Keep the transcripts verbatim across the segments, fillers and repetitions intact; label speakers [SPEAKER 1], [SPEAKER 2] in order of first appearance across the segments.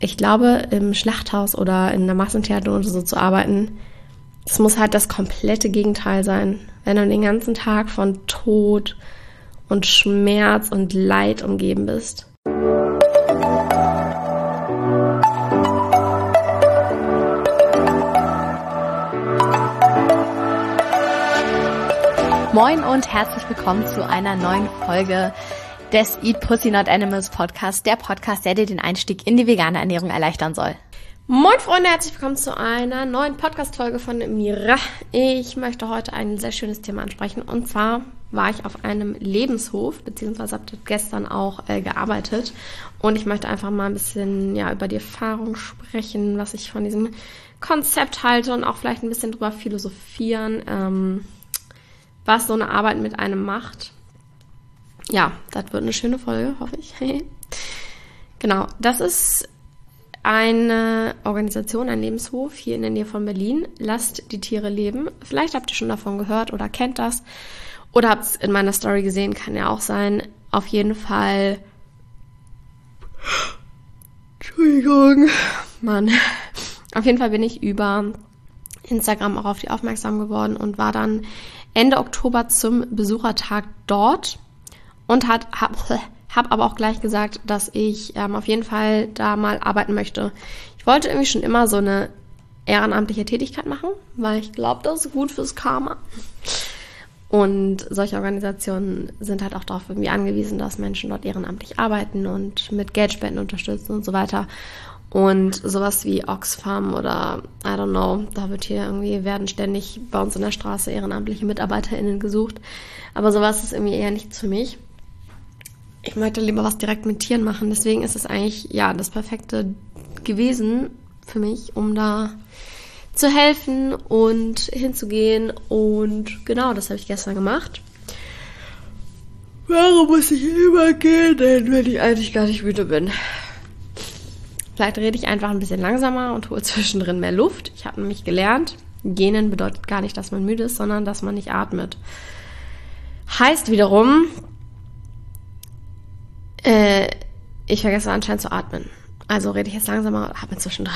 [SPEAKER 1] ich glaube, im Schlachthaus oder in der Massentheater oder so zu arbeiten, es muss halt das komplette Gegenteil sein. Wenn du den ganzen Tag von Tod und Schmerz und Leid umgeben bist.
[SPEAKER 2] Moin und herzlich willkommen zu einer neuen Folge des Eat Pussy Not Animals Podcast, der Podcast, der dir den Einstieg in die vegane Ernährung erleichtern soll.
[SPEAKER 1] Moin Freunde, herzlich willkommen zu einer neuen Podcast-Folge von Mira. Ich möchte heute ein sehr schönes Thema ansprechen, und zwar war ich auf einem Lebenshof, beziehungsweise habe dort gestern auch äh, gearbeitet, und ich möchte einfach mal ein bisschen ja über die Erfahrung sprechen, was ich von diesem Konzept halte und auch vielleicht ein bisschen drüber philosophieren, ähm, was so eine Arbeit mit einem macht. Ja, das wird eine schöne Folge, hoffe ich. Genau, das ist eine Organisation, ein Lebenshof hier in der Nähe von Berlin. Lasst die Tiere leben. Vielleicht habt ihr schon davon gehört oder kennt das. Oder habt es in meiner Story gesehen, kann ja auch sein. Auf jeden Fall... Entschuldigung. Mann. Auf jeden Fall bin ich über Instagram auch auf die aufmerksam geworden und war dann Ende Oktober zum Besuchertag dort und hat, hab, hab aber auch gleich gesagt, dass ich ähm, auf jeden Fall da mal arbeiten möchte. Ich wollte irgendwie schon immer so eine ehrenamtliche Tätigkeit machen, weil ich glaube, das ist gut fürs Karma. Und solche Organisationen sind halt auch darauf irgendwie angewiesen, dass Menschen dort ehrenamtlich arbeiten und mit Geldspenden unterstützen und so weiter. Und sowas wie Oxfam oder I don't know, da wird hier irgendwie, werden ständig bei uns in der Straße ehrenamtliche MitarbeiterInnen gesucht. Aber sowas ist irgendwie eher nichts für mich. Ich möchte lieber was direkt mit Tieren machen. Deswegen ist es eigentlich, ja, das Perfekte gewesen für mich, um da zu helfen und hinzugehen. Und genau, das habe ich gestern gemacht. Warum muss ich immer gehen, denn wenn ich eigentlich gar nicht müde bin? Vielleicht rede ich einfach ein bisschen langsamer und hole zwischendrin mehr Luft. Ich habe nämlich gelernt, gähnen bedeutet gar nicht, dass man müde ist, sondern dass man nicht atmet. Heißt wiederum, äh, ich vergesse anscheinend zu atmen. Also rede ich jetzt langsamer und atme zwischendrin.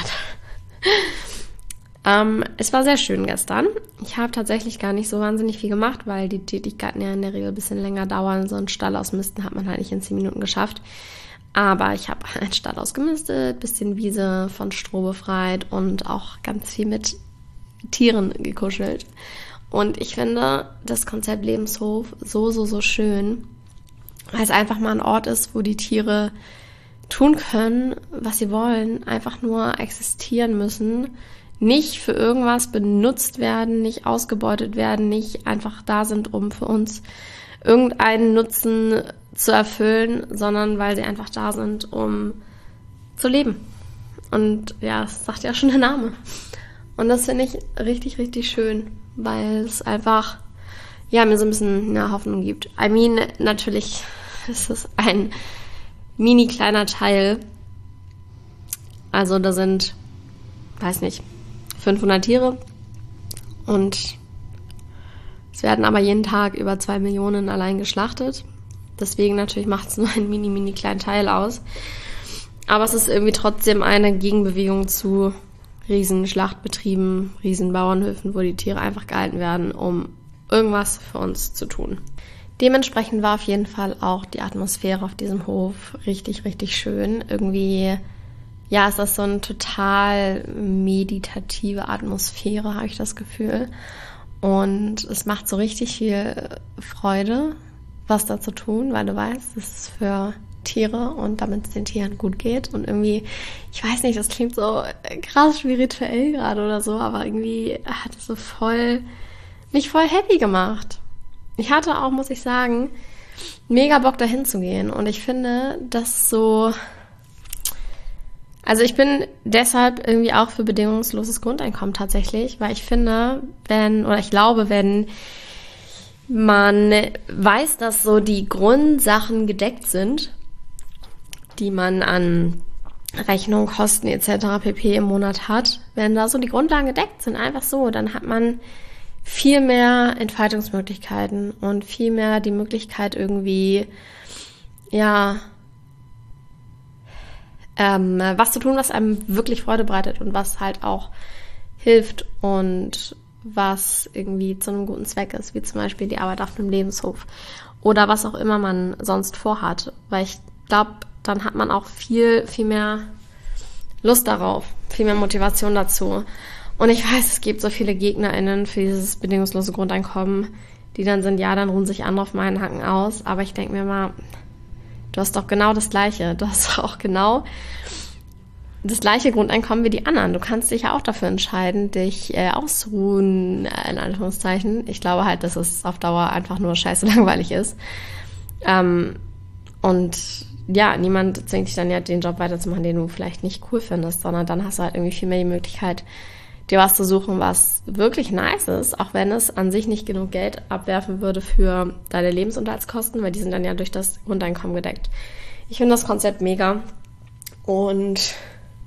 [SPEAKER 1] ähm, es war sehr schön gestern. Ich habe tatsächlich gar nicht so wahnsinnig viel gemacht, weil die Tätigkeiten ja in der Regel ein bisschen länger dauern. So einen Stall ausmisten hat man halt nicht in zehn Minuten geschafft. Aber ich habe einen Stall ausgemistet, bisschen Wiese von Stroh befreit und auch ganz viel mit Tieren gekuschelt. Und ich finde das Konzept Lebenshof so, so, so schön, weil es einfach mal ein Ort ist, wo die Tiere tun können, was sie wollen, einfach nur existieren müssen, nicht für irgendwas benutzt werden, nicht ausgebeutet werden, nicht einfach da sind, um für uns irgendeinen Nutzen zu erfüllen, sondern weil sie einfach da sind, um zu leben. Und ja, das sagt ja schon der Name. Und das finde ich richtig, richtig schön, weil es einfach, ja, mir so ein bisschen eine Hoffnung gibt. I mean, natürlich ist es ein mini kleiner Teil. Also da sind, weiß nicht, fünfhundert Tiere und es werden aber jeden Tag über zwei Millionen allein geschlachtet. Deswegen natürlich macht es nur einen mini, mini kleinen Teil aus. Aber es ist irgendwie trotzdem eine Gegenbewegung zu riesen Schlachtbetrieben, riesen Bauernhöfen, wo die Tiere einfach gehalten werden, um irgendwas für uns zu tun. Dementsprechend war auf jeden Fall auch die Atmosphäre auf diesem Hof richtig, richtig schön. Irgendwie, ja, ist das so eine total meditative Atmosphäre, habe ich das Gefühl. Und es macht so richtig viel Freude, was da zu tun, weil du weißt, es ist für Tiere und damit es den Tieren gut geht. Und irgendwie, ich weiß nicht, das klingt so krass spirituell gerade oder so, aber irgendwie hat es so voll, mich voll happy gemacht. Ich hatte auch, muss ich sagen, mega Bock dahin zu gehen. Und ich finde, dass so... Also ich bin deshalb irgendwie auch für bedingungsloses Grundeinkommen tatsächlich, weil ich finde, wenn, oder ich glaube, wenn man weiß, dass so die Grundsachen gedeckt sind, die man an Rechnung, Kosten et cetera pp. Im Monat hat, wenn da so die Grundlagen gedeckt sind, einfach so, dann hat man viel mehr Entfaltungsmöglichkeiten und viel mehr die Möglichkeit irgendwie, ja, ähm, was zu tun, was einem wirklich Freude bereitet und was halt auch hilft und was irgendwie zu einem guten Zweck ist, wie zum Beispiel die Arbeit auf einem Lebenshof oder was auch immer man sonst vorhat. Weil ich glaube, dann hat man auch viel, viel mehr Lust darauf, viel mehr Motivation dazu. Und ich weiß, es gibt so viele GegnerInnen für dieses bedingungslose Grundeinkommen, die dann sind, ja, dann ruhen sich andere auf meinen Hacken aus. Aber ich denke mir mal, du hast doch genau das Gleiche. Du hast auch genau das gleiche Grundeinkommen wie die anderen. Du kannst dich ja auch dafür entscheiden, dich äh, auszuruhen, äh, in Anführungszeichen. Ich glaube halt, dass es auf Dauer einfach nur scheiße langweilig ist. Ähm, und ja, niemand zwingt dich dann ja, den Job weiterzumachen, den du vielleicht nicht cool findest, sondern dann hast du halt irgendwie viel mehr die Möglichkeit, dir was zu suchen, was wirklich nice ist, auch wenn es an sich nicht genug Geld abwerfen würde für deine Lebensunterhaltskosten, weil die sind dann ja durch das Grundeinkommen gedeckt. Ich finde das Konzept mega und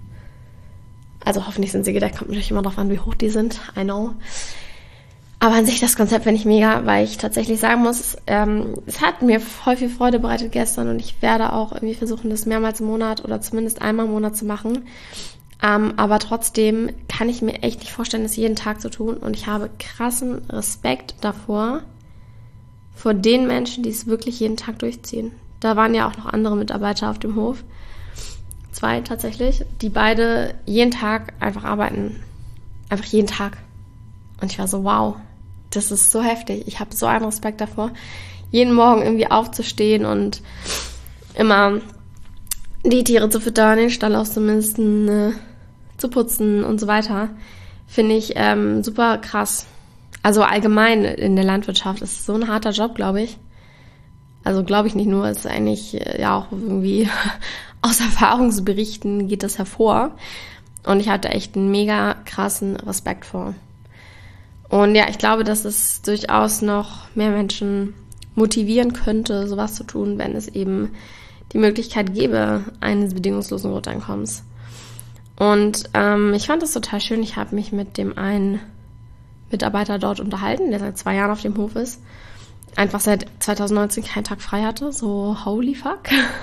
[SPEAKER 1] also hoffentlich sind sie gedeckt, kommt natürlich immer darauf an, wie hoch die sind, I know. Aber an sich das Konzept finde ich mega, weil ich tatsächlich sagen muss, ähm, es hat mir voll viel Freude bereitet gestern und ich werde auch irgendwie versuchen, das mehrmals im Monat oder zumindest einmal im Monat zu machen. Ähm, aber trotzdem kann ich mir echt nicht vorstellen, das jeden Tag zu tun und ich habe krassen Respekt davor, vor den Menschen, die es wirklich jeden Tag durchziehen. Da waren ja auch noch andere Mitarbeiter auf dem Hof. Zwei tatsächlich, die beide jeden Tag einfach arbeiten. Einfach jeden Tag. Und ich war so, wow, das ist so heftig. Ich habe so einen Respekt davor, jeden Morgen irgendwie aufzustehen und immer die Tiere zu füttern, den Stall auszumisten, äh, zu putzen und so weiter. Finde ich ähm, super krass. Also allgemein in der Landwirtschaft ist es so ein harter Job, glaube ich. Also glaube ich nicht nur, es ist eigentlich äh, ja auch irgendwie aus Erfahrungsberichten geht das hervor. Und ich hatte echt einen mega krassen Respekt vor. Und ja, ich glaube, dass es durchaus noch mehr Menschen motivieren könnte, sowas zu tun, wenn es eben die Möglichkeit gäbe eines bedingungslosen Grundeinkommens. Und ähm, ich fand das total schön. Ich habe mich mit dem einen Mitarbeiter dort unterhalten, der seit zwei Jahren auf dem Hof ist. Einfach seit zwanzig neunzehn keinen Tag frei hatte. So, holy fuck.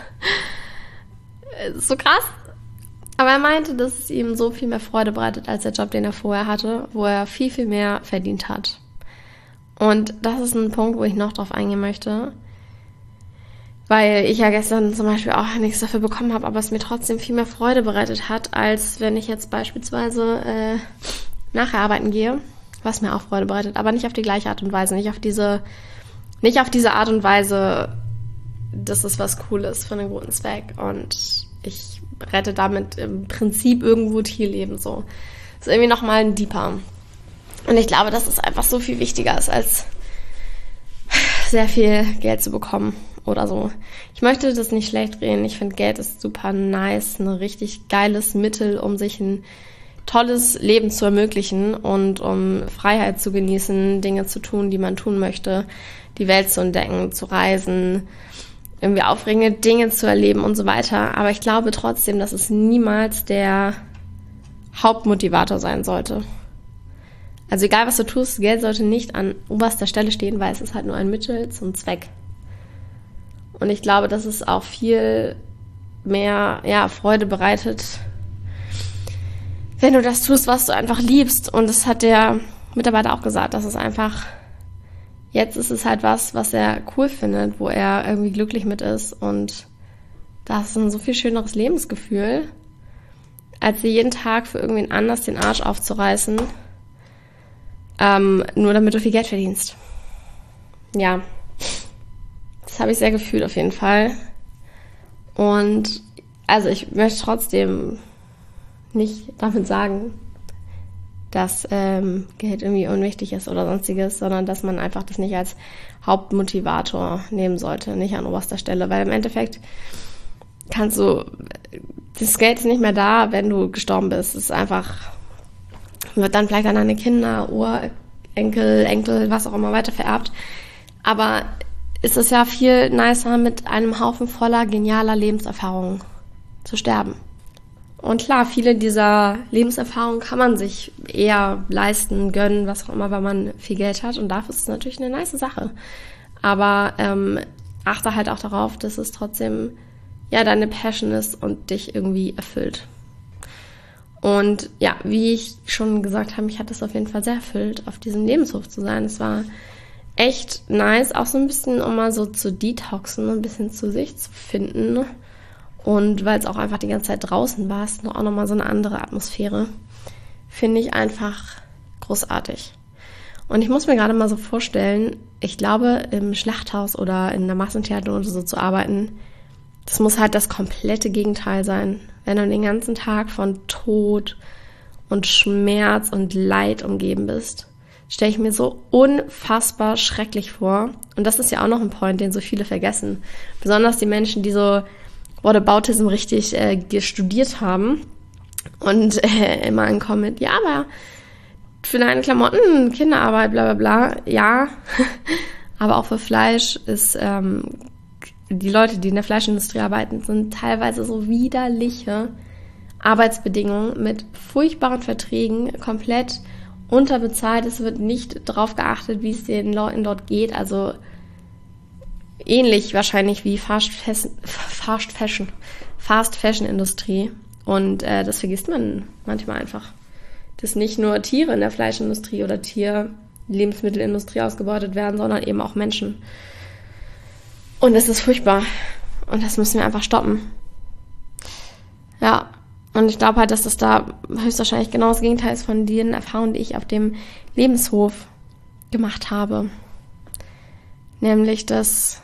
[SPEAKER 1] So krass. Aber er meinte, dass es ihm so viel mehr Freude bereitet als der Job, den er vorher hatte, wo er viel, viel mehr verdient hat. Und das ist ein Punkt, wo ich noch drauf eingehen möchte. Weil ich ja gestern zum Beispiel auch nichts dafür bekommen habe, aber es mir trotzdem viel mehr Freude bereitet hat, als wenn ich jetzt beispielsweise äh, nachher arbeiten gehe, was mir auch Freude bereitet, aber nicht auf die gleiche Art und Weise, nicht auf diese, nicht auf diese Art und Weise, dass es was Cooles für einen guten Zweck und ich rette damit im Prinzip irgendwo Tierleben so. Das ist irgendwie nochmal ein Deeper. Und ich glaube, dass es einfach so viel wichtiger ist, als sehr viel Geld zu bekommen oder so. Ich möchte das nicht schlecht reden. Ich finde, Geld ist super nice, ein richtig geiles Mittel, um sich ein tolles Leben zu ermöglichen und um Freiheit zu genießen, Dinge zu tun, die man tun möchte, die Welt zu entdecken, zu reisen, irgendwie aufregende Dinge zu erleben und so weiter. Aber ich glaube trotzdem, dass es niemals der Hauptmotivator sein sollte. Also egal, was du tust, Geld sollte nicht an oberster Stelle stehen, weil es ist halt nur ein Mittel zum Zweck. Und ich glaube, dass es auch viel mehr ja, Freude bereitet, wenn du das tust, was du einfach liebst. Und das hat der Mitarbeiter auch gesagt, dass es einfach, jetzt ist es halt was, was er cool findet, wo er irgendwie glücklich mit ist. Und das ist ein so viel schöneres Lebensgefühl, als dir jeden Tag für irgendwen anders den Arsch aufzureißen, ähm, nur damit du viel Geld verdienst. Ja, das habe ich sehr gefühlt auf jeden Fall. Und also ich möchte trotzdem nicht damit sagen, dass ähm, Geld irgendwie unwichtig ist oder sonstiges, sondern dass man einfach das nicht als Hauptmotivator nehmen sollte, nicht an oberster Stelle, weil im Endeffekt kannst du, das Geld ist nicht mehr da, wenn du gestorben bist. Es ist einfach, wird dann vielleicht an deine Kinder, Urenkel, Enkel, was auch immer weiter vererbt. Aber es ist ja viel nicer, mit einem Haufen voller genialer Lebenserfahrungen zu sterben. Und klar, viele dieser Lebenserfahrungen kann man sich eher leisten, gönnen, was auch immer, weil man viel Geld hat. Und dafür ist es natürlich eine nice Sache. Aber ähm, achte halt auch darauf, dass es trotzdem ja deine Passion ist und dich irgendwie erfüllt. Und ja, wie ich schon gesagt habe, mich hat es auf jeden Fall sehr erfüllt, auf diesem Lebenshof zu sein. Es war echt nice, auch so ein bisschen, um mal so zu detoxen, ein bisschen zu sich zu finden. Und weil es auch einfach die ganze Zeit draußen war, ist auch nochmal so eine andere Atmosphäre. Finde ich einfach großartig. Und ich muss mir gerade mal so vorstellen, ich glaube, im Schlachthaus oder in der Massentheater oder so zu arbeiten, das muss halt das komplette Gegenteil sein. Wenn du den ganzen Tag von Tod und Schmerz und Leid umgeben bist, stelle ich mir so unfassbar schrecklich vor. Und das ist ja auch noch ein Point, den so viele vergessen. Besonders die Menschen, die so Whataboutism richtig äh, studiert haben und äh, immer ankommen mit, ja, aber für deine Klamotten, Kinderarbeit, bla bla bla, ja. Aber auch für Fleisch ist, ähm, die Leute, die in der Fleischindustrie arbeiten, sind teilweise so widerliche Arbeitsbedingungen mit furchtbaren Verträgen, komplett unterbezahlt. Es wird nicht drauf geachtet, wie es den Leuten dort geht. Also ähnlich wahrscheinlich wie Fast Fashion, Fast Fashion, Fast Fashion Industrie. Und äh, das vergisst man manchmal einfach. Dass nicht nur Tiere in der Fleischindustrie oder Tier-Lebensmittelindustrie ausgebeutet werden, sondern eben auch Menschen. Und das ist furchtbar. Und das müssen wir einfach stoppen. Ja, und ich glaube halt, dass das da höchstwahrscheinlich genau das Gegenteil ist von den Erfahrungen, die ich auf dem Lebenshof gemacht habe. Nämlich, dass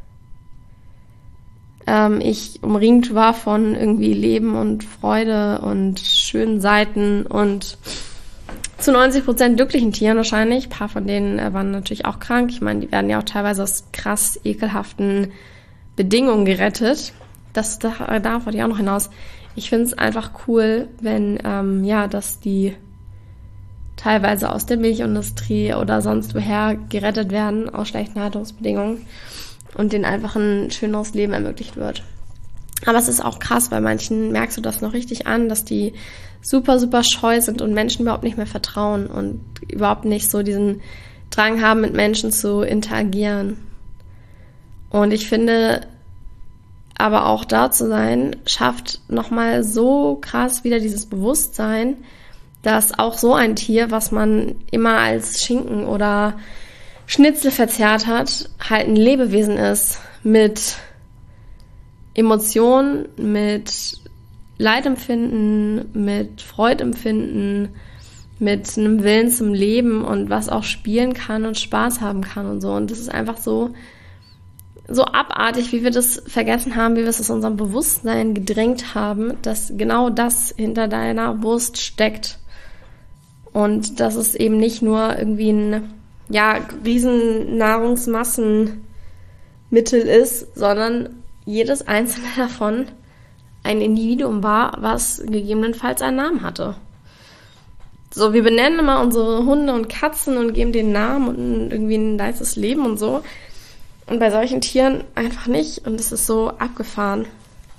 [SPEAKER 1] ähm, ich umringt war von irgendwie Leben und Freude und schönen Seiten und zu neunzig Prozent glücklichen Tieren wahrscheinlich. Ein paar von denen äh, waren natürlich auch krank. Ich meine, die werden ja auch teilweise aus krass ekelhaften Bedingungen gerettet. Das, das darauf wollte ich auch noch hinaus. Ich finde es einfach cool, wenn, ähm, ja, dass die teilweise aus der Milchindustrie oder sonst woher gerettet werden aus schlechten Haltungsbedingungen und denen einfach ein schöneres Leben ermöglicht wird. Aber es ist auch krass, bei manchen merkst du das noch richtig an, dass die super, super scheu sind und Menschen überhaupt nicht mehr vertrauen und überhaupt nicht so diesen Drang haben, mit Menschen zu interagieren. Und ich finde, aber auch da zu sein, schafft nochmal so krass wieder dieses Bewusstsein, dass auch so ein Tier, was man immer als Schinken oder Schnitzel verzehrt hat, halt ein Lebewesen ist mit Emotionen, mit Leidempfinden, mit Freudempfinden, mit einem Willen zum Leben und was auch spielen kann und Spaß haben kann und so. Und das ist einfach so, so abartig, wie wir das vergessen haben, wie wir es aus unserem Bewusstsein gedrängt haben, dass genau das hinter deiner Wurst steckt. Und dass es eben nicht nur irgendwie ein, ja, riesen Nahrungsmassenmittel ist, sondern jedes einzelne davon ein Individuum war, was gegebenenfalls einen Namen hatte. So, wir benennen immer unsere Hunde und Katzen und geben denen Namen und irgendwie ein nices Leben und so. Und bei solchen Tieren einfach nicht. Und es ist so abgefahren.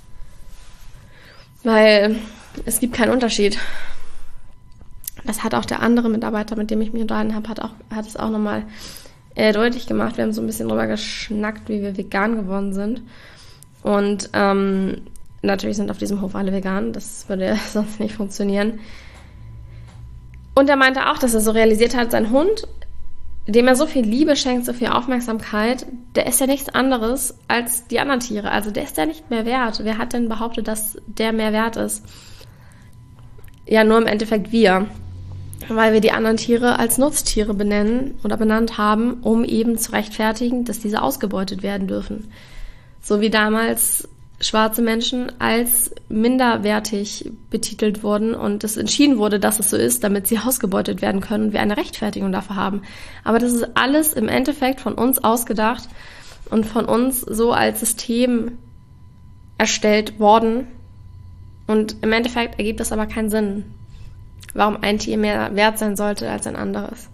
[SPEAKER 1] Weil es gibt keinen Unterschied. Das hat auch der andere Mitarbeiter, mit dem ich mich unterhalten habe, hat, auch, hat es auch nochmal äh, deutlich gemacht. Wir haben so ein bisschen drüber geschnackt, wie wir vegan geworden sind. Und ähm, natürlich sind auf diesem Hof alle vegan. Das würde sonst nicht funktionieren. Und er meinte auch, dass er so realisiert hat, sein Hund, dem er so viel Liebe schenkt, so viel Aufmerksamkeit, der ist ja nichts anderes als die anderen Tiere. Also der ist ja nicht mehr wert. Wer hat denn behauptet, dass der mehr wert ist? Ja, nur im Endeffekt wir. Weil wir die anderen Tiere als Nutztiere benennen oder benannt haben, um eben zu rechtfertigen, dass diese ausgebeutet werden dürfen. So wie damals schwarze Menschen als minderwertig betitelt wurden und es entschieden wurde, dass es so ist, damit sie ausgebeutet werden können und wir eine Rechtfertigung dafür haben. Aber das ist alles im Endeffekt von uns ausgedacht und von uns so als System erstellt worden. Und im Endeffekt ergibt das aber keinen Sinn, warum ein Tier mehr wert sein sollte als ein anderes.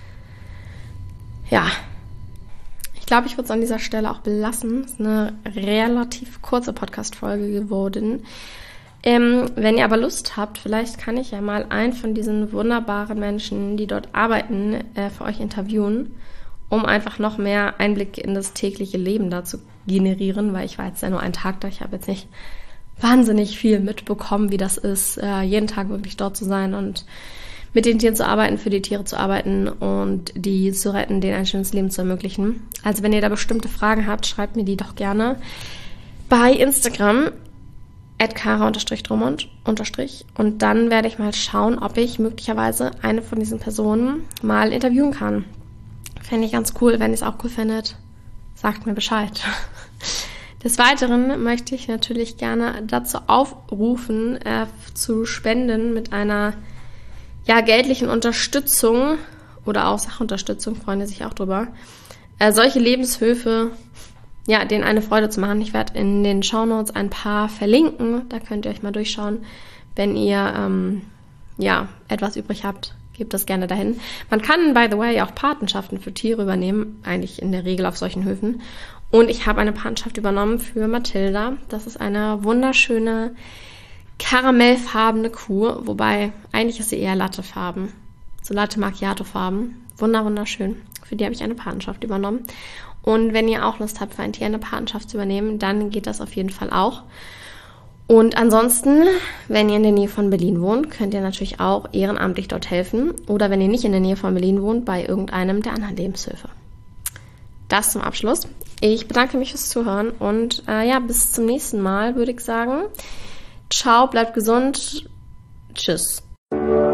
[SPEAKER 1] Ja, ich glaube, ich würde es an dieser Stelle auch belassen. Es ist eine relativ kurze Podcast-Folge geworden. Ähm, wenn ihr aber Lust habt, vielleicht kann ich ja mal einen von diesen wunderbaren Menschen, die dort arbeiten, äh, für euch interviewen um einfach noch mehr Einblick in das tägliche Leben da zu generieren, weil ich war jetzt ja nur einen Tag da, ich habe jetzt nicht wahnsinnig viel mitbekommen, wie das ist, äh, jeden Tag wirklich dort zu sein und mit den Tieren zu arbeiten, für die Tiere zu arbeiten und die zu retten, denen ein schönes Leben zu ermöglichen. Also wenn ihr da bestimmte Fragen habt, schreibt mir die doch gerne bei Instagram at kara-dromond unterstrich und dann werde ich mal schauen, ob ich möglicherweise eine von diesen Personen mal interviewen kann. Fände ich ganz cool. Wenn ihr es auch cool findet, sagt mir Bescheid. Des Weiteren möchte ich natürlich gerne dazu aufrufen, äh, zu spenden mit einer ja, geldlichen Unterstützung oder auch Sachunterstützung, freuen die sich auch drüber. Äh, solche Lebenshöfe, ja, denen eine Freude zu machen. Ich werde in den Shownotes ein paar verlinken, da könnt ihr euch mal durchschauen. Wenn ihr ähm, ja, etwas übrig habt, gebt das gerne dahin. Man kann, by the way, auch Patenschaften für Tiere übernehmen, eigentlich in der Regel auf solchen Höfen. Und ich habe eine Patenschaft übernommen für Mathilda. Das ist eine wunderschöne, karamellfarbene Kuh, wobei eigentlich ist sie eher Lattefarben, so Latte Macchiato Farben. Wunder, wunderschön. Für die habe ich eine Patenschaft übernommen. Und wenn ihr auch Lust habt, für ein Tier eine Patenschaft zu übernehmen, dann geht das auf jeden Fall auch. Und ansonsten, wenn ihr in der Nähe von Berlin wohnt, könnt ihr natürlich auch ehrenamtlich dort helfen. Oder wenn ihr nicht in der Nähe von Berlin wohnt, bei irgendeinem der anderen Lebenshöfe. Das zum Abschluss. Ich bedanke mich fürs Zuhören und äh, ja, bis zum nächsten Mal, würde ich sagen. Ciao, bleibt gesund. Tschüss.